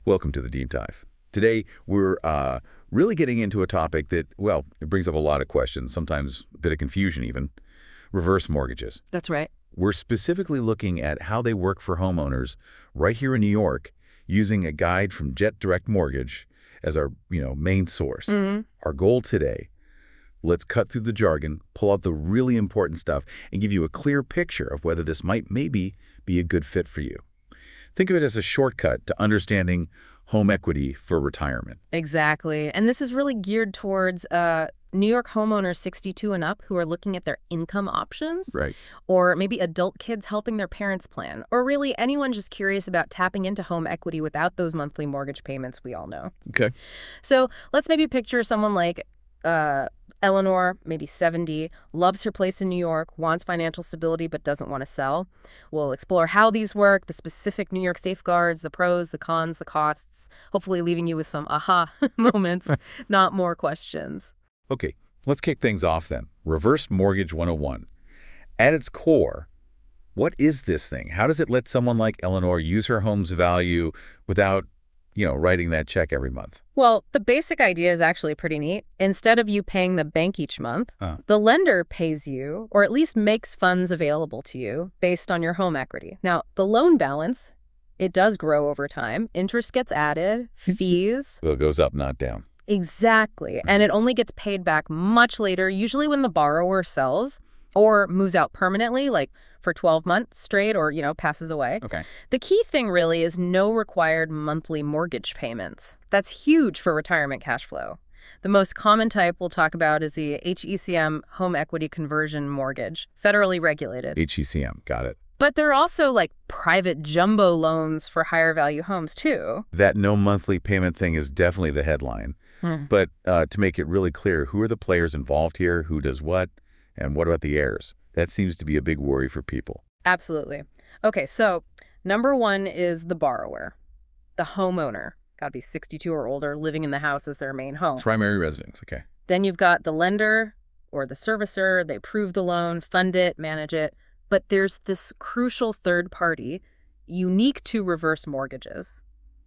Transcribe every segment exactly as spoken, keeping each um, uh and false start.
Welcome to the Deep Dive. Today, we're uh, really getting into a topic that, well, it brings up a lot of questions, sometimes a bit of confusion even, reverse mortgages. That's right. We're specifically looking at how they work for homeowners right here in New York using a guide from Jet Direct Mortgage as our you know, main source. Mm-hmm. Our goal today, let's cut through the jargon, pull out the really important stuff, and give you a clear picture of whether this might maybe be a good fit for you. Think of it as a shortcut to understanding home equity for retirement. Exactly. And this is really geared towards uh, New York homeowners sixty-two and up who are looking at their income options. Right. Or maybe adult kids helping their parents plan. Or really anyone just curious about tapping into home equity without those monthly mortgage payments we all know. Okay. So let's maybe picture someone like uh, Eleanor, maybe seventy, loves her place in New York, wants financial stability but doesn't want to sell. We'll explore how these work, the specific New York safeguards, the pros, the cons, the costs, hopefully leaving you with some aha moments, not more questions. Okay, let's kick things off then. Reverse Mortgage one oh one. At its core, what is this thing? How does it let someone like Eleanor use her home's value without, you know, writing that check every month? Well, the basic idea is actually pretty neat. Instead of you paying the bank each month, Huh. the lender pays you, or at least makes funds available to you based on your home equity. Now, the loan balance, it does grow over time. Interest gets added, fees. Well, it goes up, not down. Exactly. And it only gets paid back much later, usually when the borrower sells or moves out permanently, like for twelve months straight, or, you know, passes away. Okay. The key thing really is no required monthly mortgage payments. That's huge for retirement cash flow. The most common type we'll talk about is the H E C M home equity conversion mortgage, federally regulated. H E C M, got it. But there are also like private jumbo loans for higher value homes too. That no monthly payment thing is definitely the headline. Hmm. But uh, to make it really clear, who are the players involved here, who does what, and what about the heirs? That seems to be a big worry for people. Absolutely. Okay, so number one is the borrower, the homeowner. Got to be sixty-two or older, living in the house as their main home. Primary residence, okay. Then you've got the lender or the servicer. They approve the loan, fund it, manage it. But there's this crucial third party, unique to reverse mortgages,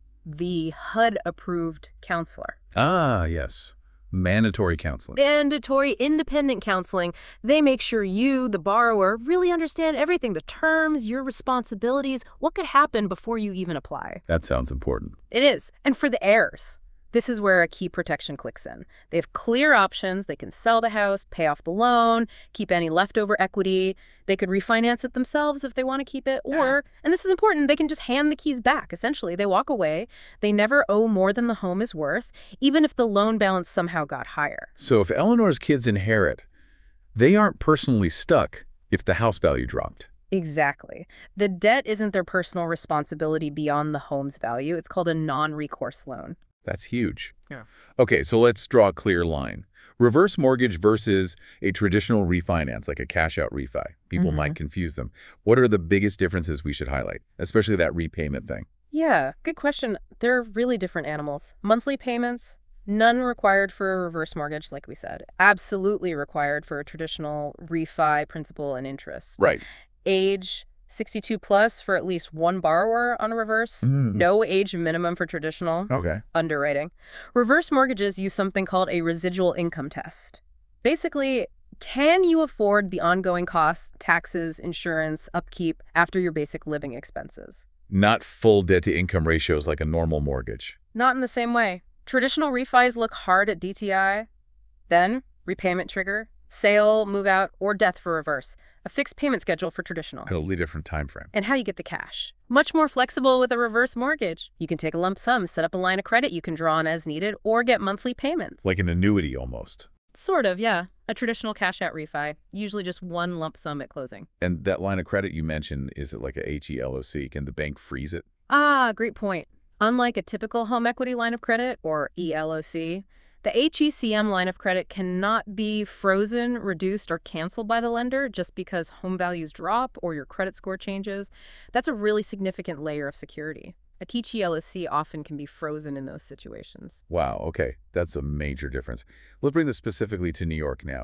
the H U D-approved counselor. Ah, yes. Mandatory counseling. Mandatory independent counseling. They make sure you, the borrower, really understand everything, the terms, your responsibilities, what could happen before you even apply. That sounds important. It is. And for the heirs, this is where a key protection clicks in. They have clear options. They can sell the house, pay off the loan, keep any leftover equity. They could refinance it themselves if they want to keep it. Or, and this is important, they can just hand the keys back, essentially. They walk away. They never owe more than the home is worth, even if the loan balance somehow got higher. So if Eleanor's kids inherit, they aren't personally stuck if the house value dropped. Exactly. The debt isn't their personal responsibility beyond the home's value. It's called a non-recourse loan. That's huge. Yeah. Okay, so let's draw a clear line. Reverse mortgage versus a traditional refinance, like a cash-out refi. People Mhm. might confuse them. What are the biggest differences we should highlight, especially that repayment thing? Yeah, good question. They're really different animals. Monthly payments, none required for a reverse mortgage, like we said. Absolutely required for a traditional refi, principal and interest. Right. Age, sixty-two plus for at least one borrower on a reverse. Mm. No age minimum for traditional. Okay. Underwriting. Reverse mortgages use something called a residual income test. Basically, can you afford the ongoing costs, taxes, insurance, upkeep after your basic living expenses? Not full debt-to-income ratios like a normal mortgage. Not in the same way. Traditional refis look hard at D T I. Then, repayment trigger, sale, move out, or death for reverse. A fixed payment schedule for traditional. Totally different time frame. And how you get the cash. Much more flexible with a reverse mortgage. You can take a lump sum, set up a line of credit you can draw on as needed, or get monthly payments. Like an annuity almost. Sort of, yeah. A traditional cash-out refi. Usually just one lump sum at closing. And that line of credit you mentioned, is it like a H E L O C? Can the bank freeze it? Ah, great point. Unlike a typical home equity line of credit, or E L O C, the H E C M line of credit cannot be frozen, reduced, or canceled by the lender just because home values drop or your credit score changes. That's a really significant layer of security. A T H E L O C often can be frozen in those situations. Wow, okay. That's a major difference. Let's bring this specifically to New York now.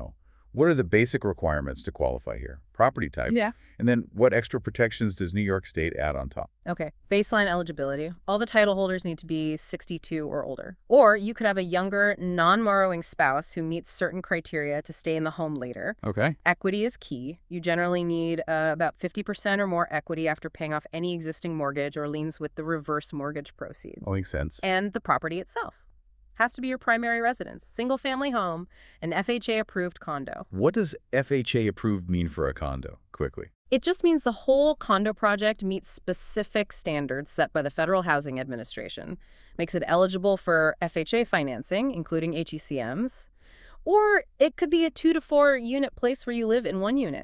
What are the basic requirements to qualify here? Property types. Yeah. And then what extra protections does New York State add on top? Okay, baseline eligibility. All the title holders need to be sixty-two or older. Or you could have a younger, non-borrowing spouse who meets certain criteria to stay in the home later. Okay. Equity is key. You generally need uh, about fifty percent or more equity after paying off any existing mortgage or liens with the reverse mortgage proceeds. That makes sense. And the property itself has to be your primary residence, single-family home, an F H A-approved condo. What does F H A approved mean for a condo, quickly? It just means the whole condo project meets specific standards set by the Federal Housing Administration, makes it eligible for F H A financing, including H E C Ms, or it could be a two to four unit place where you live in one unit,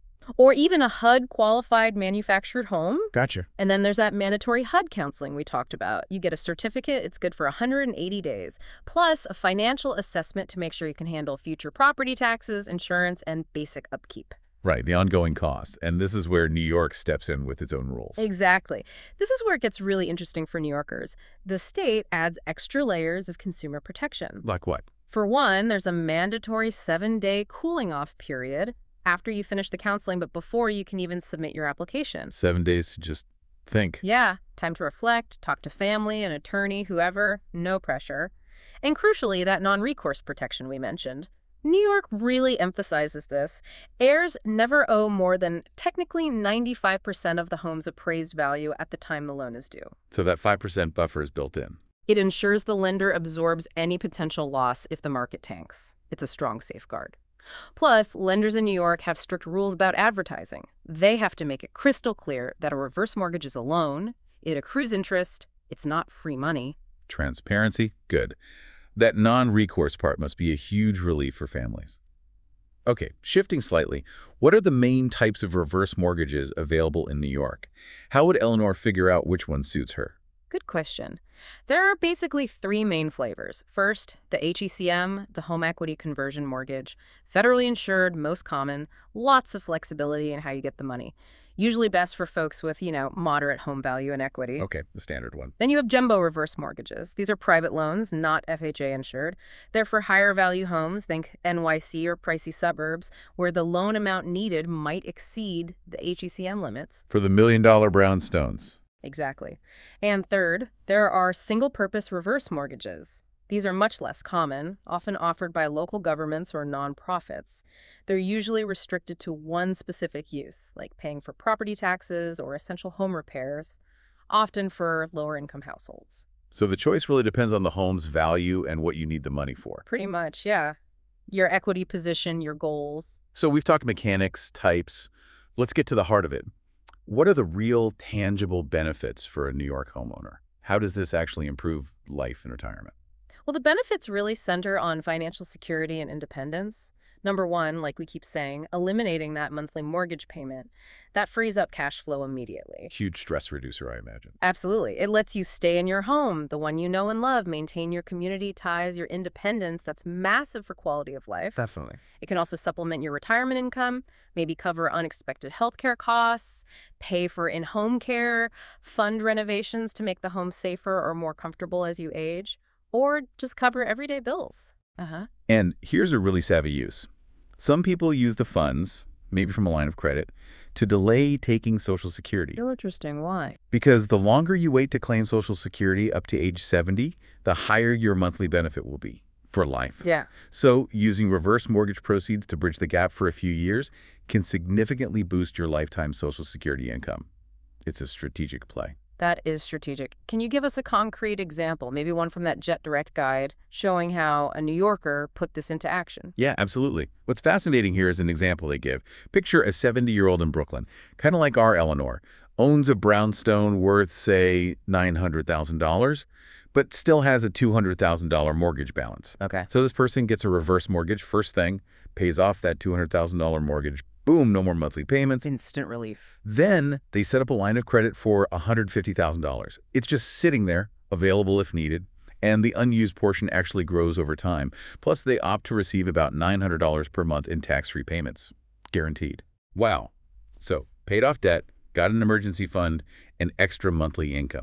or even a H U D-qualified manufactured home. Gotcha. And then there's that mandatory H U D counseling we talked about. You get a certificate, it's good for one hundred eighty days, plus a financial assessment to make sure you can handle future property taxes, insurance, and basic upkeep. Right, the ongoing costs. And this is where New York steps in with its own rules. Exactly. This is where it gets really interesting for New Yorkers. The state adds extra layers of consumer protection. Like what? For one, there's a mandatory seven-day cooling-off period after you finish the counseling, but before you can even submit your application. Seven days to just think. Yeah, time to reflect, talk to family, an attorney, whoever, no pressure. And crucially, that non-recourse protection we mentioned. New York really emphasizes this. Heirs never owe more than technically ninety-five percent of the home's appraised value at the time the loan is due. So that five percent buffer is built in. It ensures the lender absorbs any potential loss if the market tanks. It's a strong safeguard. Plus, lenders in New York have strict rules about advertising. They have to make it crystal clear that a reverse mortgage is a loan, it accrues interest, it's not free money. Transparency? Good. That non-recourse part must be a huge relief for families. Okay, shifting slightly, what are the main types of reverse mortgages available in New York? How would Eleanor figure out which one suits her? Good question. There are basically three main flavors. First, the H E C M, the home equity conversion mortgage. Federally insured, most common, lots of flexibility in how you get the money. Usually best for folks with, you know, moderate home value and equity. Okay, the standard one. Then you have jumbo reverse mortgages. These are private loans, not F H A insured. They're for higher value homes, think N Y C or pricey suburbs, where the loan amount needed might exceed the H E C M limits. For the million-dollar brownstones. Exactly. And third, there are single-purpose reverse mortgages. These are much less common, often offered by local governments or nonprofits. They're usually restricted to one specific use, like paying for property taxes or essential home repairs, often for lower-income households. So the choice really depends on the home's value and what you need the money for. Pretty much, yeah. Your equity position, your goals. So we've talked mechanics, types. Let's get to the heart of it. What are the real tangible benefits for a New York homeowner? How does this actually improve life in retirement? Well, the benefits really center on financial security and independence. Number one, like we keep saying, eliminating that monthly mortgage payment. That frees up cash flow immediately. Huge stress reducer, I imagine. Absolutely. It lets you stay in your home, the one you know and love, maintain your community ties, your independence. That's massive for quality of life. Definitely. It can also supplement your retirement income, maybe cover unexpected healthcare costs, pay for in-home care, fund renovations to make the home safer or more comfortable as you age, or just cover everyday bills. Uh-huh. And here's a really savvy use. Some people use the funds, maybe from a line of credit, to delay taking Social Security. Oh, interesting. Why? Because the longer you wait to claim Social Security up to age seventy, the higher your monthly benefit will be for life. Yeah. So using reverse mortgage proceeds to bridge the gap for a few years can significantly boost your lifetime Social Security income. It's a strategic play. That is strategic. Can you give us a concrete example, maybe one from that Jet Direct guide, showing how a New Yorker put this into action? Yeah, absolutely. What's fascinating here is an example they give. Picture a seventy-year-old in Brooklyn, kind of like our Eleanor, owns a brownstone worth, say, nine hundred thousand dollars, but still has a two hundred thousand dollar mortgage balance. Okay. So this person gets a reverse mortgage first thing, pays off that two hundred thousand dollar mortgage. Boom, no more monthly payments. Instant relief. Then they set up a line of credit for one hundred fifty thousand dollars. It's just sitting there, available if needed, and the unused portion actually grows over time. Plus, they opt to receive about nine hundred dollars per month in tax-free payments. Guaranteed. Wow. So, paid off debt, got an emergency fund, and extra monthly income.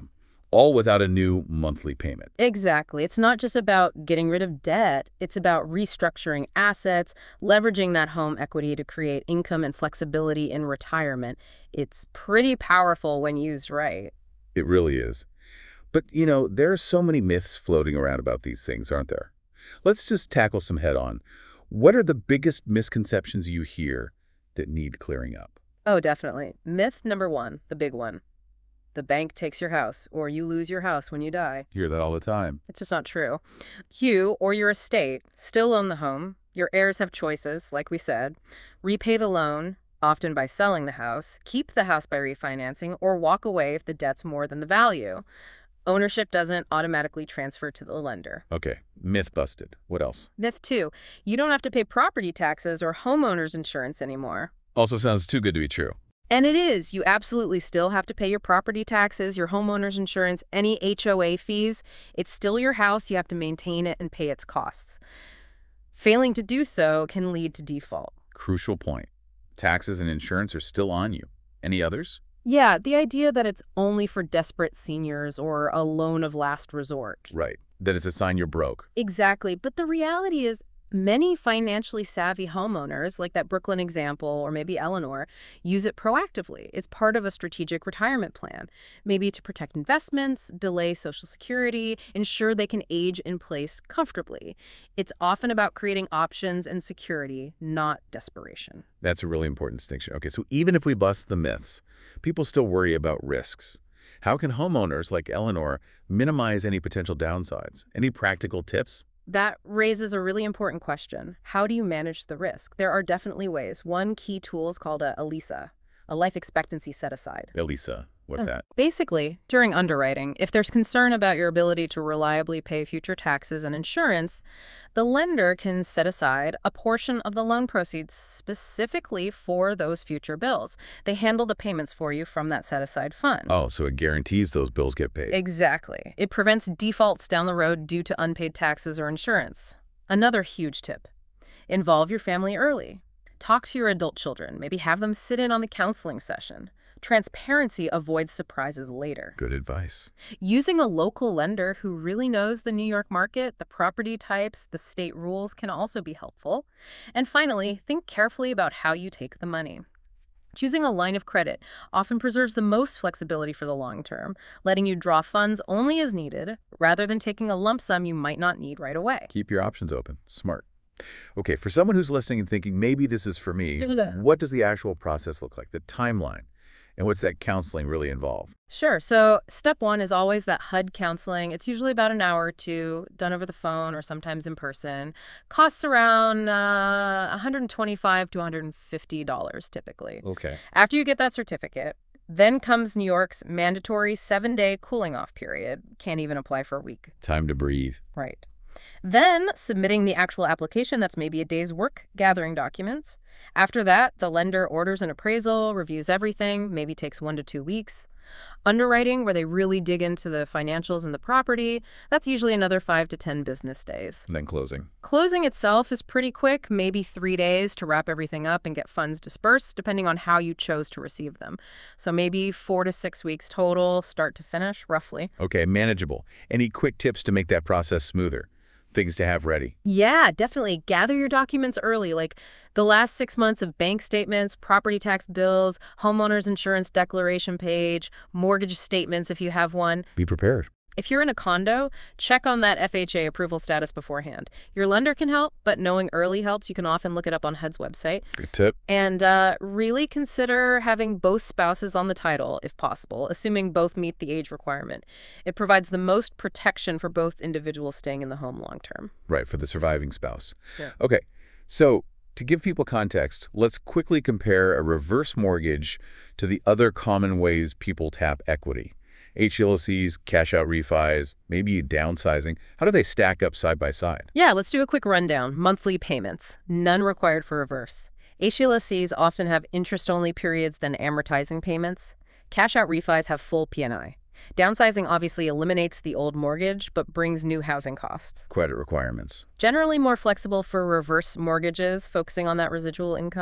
all without a new monthly payment. Exactly. It's not just about getting rid of debt. It's about restructuring assets, leveraging that home equity to create income and flexibility in retirement. It's pretty powerful when used right. It really is. But, you know, there are so many myths floating around about these things, aren't there? Let's just tackle some head-on. What are the biggest misconceptions you hear that need clearing up? Oh, definitely. Myth number one, the big one. The bank takes your house, or you lose your house when you die. Hear that all the time. It's just not true. You or your estate still own the home. Your heirs have choices, like we said. Repay the loan, often by selling the house, keep the house by refinancing, or walk away if the debt's more than the value. Ownership doesn't automatically transfer to the lender. Okay, myth busted. What else? Myth two, you don't have to pay property taxes or homeowner's insurance anymore. Also sounds too good to be true. And it is. You absolutely still have to pay your property taxes, your homeowner's insurance, any H O A fees. It's still your house. You have to maintain it and pay its costs. Failing to do so can lead to default. Crucial point. Taxes and insurance are still on you. Any others? Yeah, the idea that it's only for desperate seniors or a loan of last resort. Right. That it's a sign you're broke. Exactly. But the reality is many financially savvy homeowners, like that Brooklyn example or maybe Eleanor, use it proactively. It's part of a strategic retirement plan, maybe to protect investments, delay Social Security, ensure they can age in place comfortably. It's often about creating options and security, not desperation. That's a really important distinction. Okay, so even if we bust the myths, people still worry about risks. How can homeowners like Eleanor minimize any potential downsides? Any practical tips? That raises a really important question. How do you manage the risk? There are definitely ways. One key tool is called a ELISA, a life expectancy set-aside. ELISA, what's that? Basically, during underwriting, if there's concern about your ability to reliably pay future taxes and insurance, the lender can set aside a portion of the loan proceeds specifically for those future bills. They handle the payments for you from that set-aside fund. Oh, so it guarantees those bills get paid. Exactly. It prevents defaults down the road due to unpaid taxes or insurance. Another huge tip: involve your family early. Talk to your adult children. Maybe have them sit in on the counseling session. Transparency avoids surprises later. Good advice. Using a local lender who really knows the New York market, the property types, the state rules can also be helpful. And finally, think carefully about how you take the money. Choosing a line of credit often preserves the most flexibility for the long term, letting you draw funds only as needed, rather than taking a lump sum you might not need right away. Keep your options open. Smart. Okay, for someone who's listening and thinking, maybe this is for me, what does the actual process look like, the timeline? And what's that counseling really involve? Sure. So step one is always that H U D counseling. It's usually about an hour or two, done over the phone or sometimes in person. Costs around uh, one hundred twenty-five to one hundred fifty dollars typically. Okay. After you get that certificate, then comes New York's mandatory seven-day cooling-off period. Can't even apply for a week. Time to breathe. Right. Then submitting the actual application, that's maybe a day's work, gathering documents. After that, the lender orders an appraisal, reviews everything, maybe takes one to two weeks. Underwriting, where they really dig into the financials and the property, that's usually another five to ten business days. And then closing. Closing itself is pretty quick, maybe three days to wrap everything up and get funds dispersed, depending on how you chose to receive them. So maybe four to six weeks total, start to finish, roughly. Okay, manageable. Any quick tips to make that process smoother? Things to have ready? Yeah, definitely. Gather your documents early, like the last six months of bank statements, property tax bills, homeowner's insurance declaration page, mortgage statements if you have one. Be prepared. If you're in a condo, check on that F H A approval status beforehand. Your lender can help, but knowing early helps. You can often look it up on H U D's website. Good tip. And uh, really consider having both spouses on the title, if possible, assuming both meet the age requirement. It provides the most protection for both individuals staying in the home long term. Right, for the surviving spouse. Yeah. Okay, so to give people context, let's quickly compare a reverse mortgage to the other common ways people tap equity. H E L O Cs, cash-out refis, maybe downsizing. How do they stack up side by side? Yeah, let's do a quick rundown. Monthly payments, none required for reverse. H E L O Cs often have interest-only periods than amortizing payments. Cash-out refis have full P and I. Downsizing obviously eliminates the old mortgage, but brings new housing costs. Credit requirements. Generally more flexible for reverse mortgages, focusing on that residual income.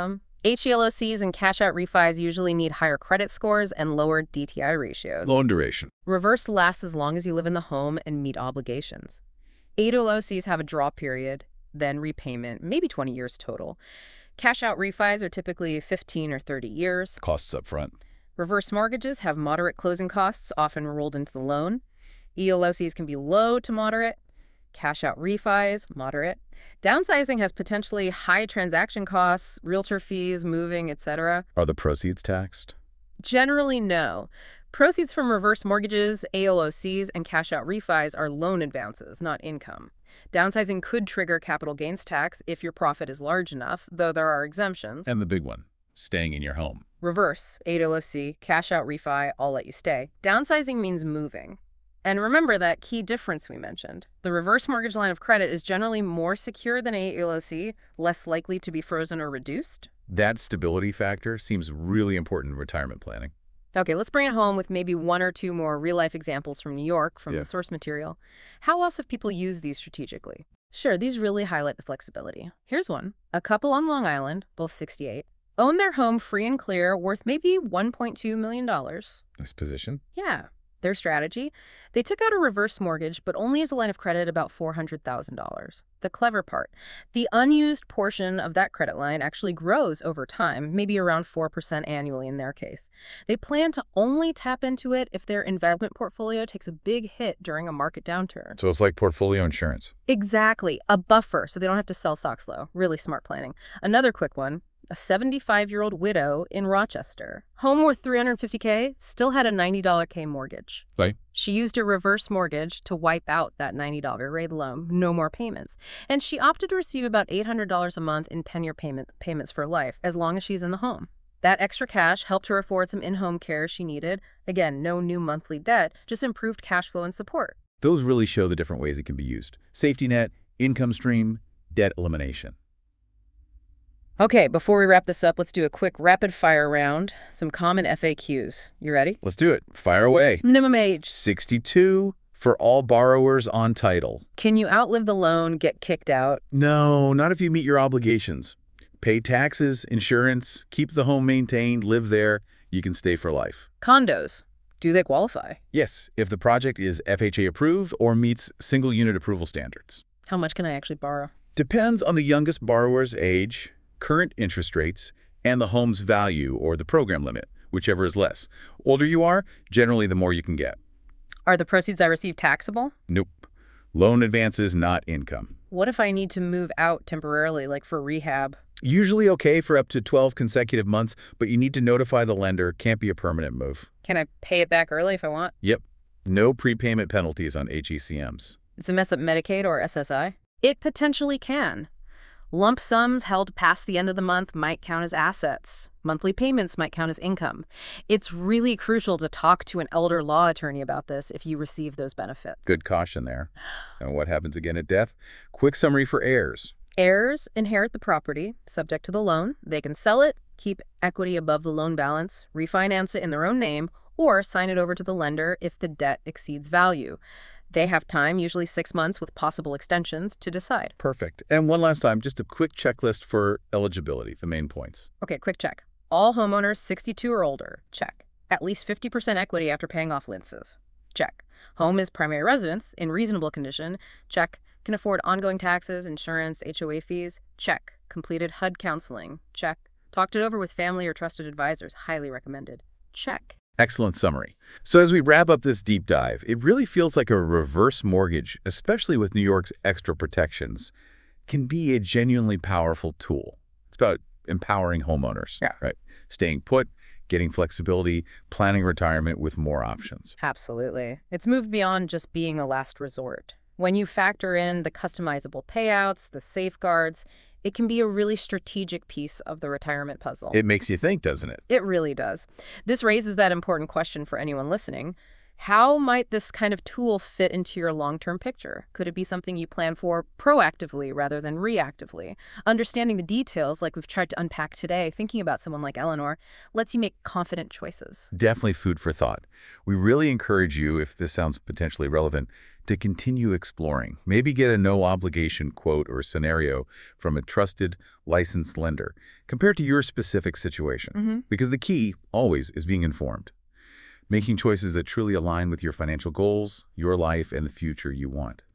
H E L O Cs and cash-out refis usually need higher credit scores and lower D T I ratios. Loan duration. Reverse lasts as long as you live in the home and meet obligations. H E L O Cs have a draw period, then repayment, maybe twenty years total. Cash-out refis are typically fifteen or thirty years. Costs up front. Reverse mortgages have moderate closing costs, often rolled into the loan. E L O Cs can be low to moderate. Cash-out refis, moderate. Downsizing has potentially high transaction costs, realtor fees, moving, et cetera. Are the proceeds taxed? Generally, no. Proceeds from reverse mortgages, A L O Cs, and cash-out refis are loan advances, not income. Downsizing could trigger capital gains tax if your profit is large enough, though there are exemptions. And the big one, staying in your home. Reverse, A L O C, cash-out refi, I'll let you stay. Downsizing means moving. And remember that key difference we mentioned. The reverse mortgage line of credit is generally more secure than A L O C, less likely to be frozen or reduced. That stability factor seems really important in retirement planning. Okay, let's bring it home with maybe one or two more real-life examples from New York, from Yeah. the source material. How else have people used these strategically? Sure, these really highlight the flexibility. Here's one. A couple on Long Island, both sixty-eight, own their home free and clear, worth maybe one point two million dollars. Nice position. Yeah. Their strategy? They took out a reverse mortgage, but only as a line of credit about four hundred thousand dollars. The clever part, the unused portion of that credit line actually grows over time, maybe around four percent annually in their case. They plan to only tap into it if their investment portfolio takes a big hit during a market downturn. So it's like portfolio insurance. Exactly. A buffer, so they don't have to sell stocks low. Really smart planning. Another quick one. A seventy-five-year-old widow in Rochester. Home worth three hundred fifty K, still had a ninety K mortgage. Right. She used a reverse mortgage to wipe out that ninety rate loan, no more payments. And she opted to receive about eight hundred dollars a month in penure payment, payments for life, as long as she's in the home. That extra cash helped her afford some in-home care she needed. Again, no new monthly debt, just improved cash flow and support. Those really show the different ways it can be used. Safety net, income stream, debt elimination. Okay, before we wrap this up, let's do a quick rapid-fire round. Some common F A Qs. You ready? Let's do it. Fire away. Minimum age. sixty-two for all borrowers on title. Can you outlive the loan, get kicked out? No, not if you meet your obligations. Pay taxes, insurance, keep the home maintained, live there. You can stay for life. Condos. Do they qualify? Yes, if the project is F H A approved or meets single unit approval standards. How much can I actually borrow? Depends on the youngest borrower's age, current interest rates, and the home's value or the program limit, whichever is less. Older you are, generally the more you can get. Are the proceeds I receive taxable? Nope. Loan advances, not income. What if I need to move out temporarily, like for rehab? Usually okay for up to twelve consecutive months, but you need to notify the lender. Can't be a permanent move. Can I pay it back early if I want? Yep. No prepayment penalties on H E C Ms. Does it mess up Medicaid or S S I? It potentially can. Lump sums held past the end of the month might count as assets. Monthly payments might count as income. It's really crucial to talk to an elder law attorney about this if you receive those benefits. Good caution there. And what happens again at death? Quick summary for heirs. Heirs inherit the property, subject to the loan. They can sell it, keep equity above the loan balance, refinance it in their own name, or sign it over to the lender if the debt exceeds value. They have time, usually six months with possible extensions, to decide. Perfect. And one last time, just a quick checklist for eligibility, the main points. Okay, quick check. All homeowners sixty-two or older, check. At least fifty percent equity after paying off linces, check. Home is primary residence, in reasonable condition, check. Can afford ongoing taxes, insurance, H O A fees, check. Completed H U D counseling, check. Talked it over with family or trusted advisors, highly recommended, check. Excellent summary. So as we wrap up this deep dive, it really feels like a reverse mortgage, especially with New York's extra protections, can be a genuinely powerful tool. It's about empowering homeowners, Yeah. right? Staying put, getting flexibility, planning retirement with more options. Absolutely. It's moved beyond just being a last resort. When you factor in the customizable payouts, the safeguards, it can be a really strategic piece of the retirement puzzle. It makes you think, doesn't it? It really does. This raises that important question for anyone listening. How might this kind of tool fit into your long-term picture? Could it be something you plan for proactively rather than reactively? Understanding the details, like we've tried to unpack today, thinking about someone like Eleanor, lets you make confident choices. Definitely food for thought. We really encourage you, if this sounds potentially relevant, to continue exploring. Maybe get a no-obligation quote or scenario from a trusted, licensed lender compared to your specific situation. Mm-hmm. Because the key, always, is being informed. Making choices that truly align with your financial goals, your life, and the future you want.